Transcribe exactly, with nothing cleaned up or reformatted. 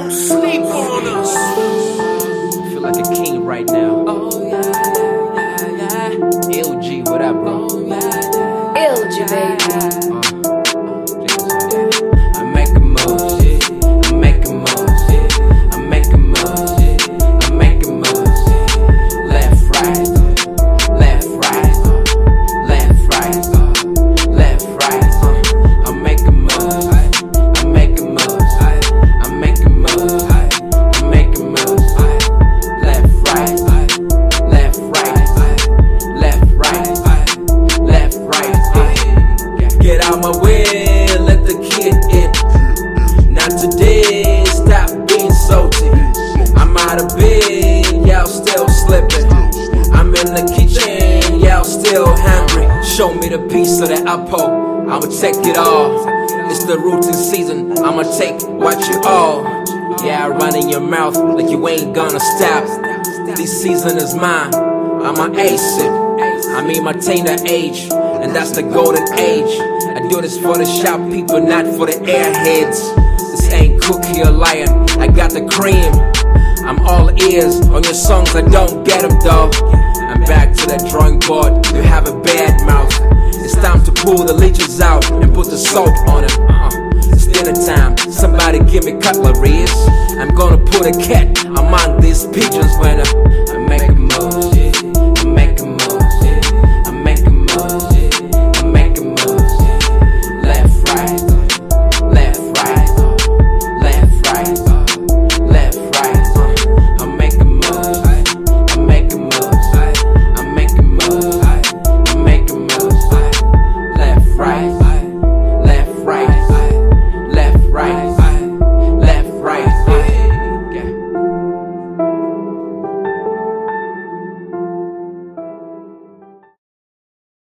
Don't sleep on us. I feel like a king right now. Oh yeah, yeah, yeah, yeah. L G, what up, bro? Oh yeah, yeah. L G, baby. Uh, I make a move, shit. I make a move, shit. I make a move, shit. I make a move, shit. Left, right, left, right, left, right, left, right. I make a move, I make a move, I make a move, I make a move. Left, right, left, right, left, right, left, right. Get out my way, let the kid in. Not today, stop being salty. I'm out of bed, y'all still slipping. I'm in the kitchen, y'all still hungry. Show me the piece of the apple, I'ma take it all. It's the rooting season, I'ma take what you all. Yeah, I run in your mouth like you ain't gonna stop. This season is mine, I'ma ace it. I mean my tender age, and that's the golden age. I do this for the shop people, not for the airheads. This ain't cookie or lion, I got the cream. I'm all ears on your songs, I don't get them though. I'm back to the drawing board, you have a bad mouth. It's time to pull the leeches out and put the salt on it. uh-uh. It's dinner time, somebody give me cutleries. I'm gonna put a cat among these pigeons when uh,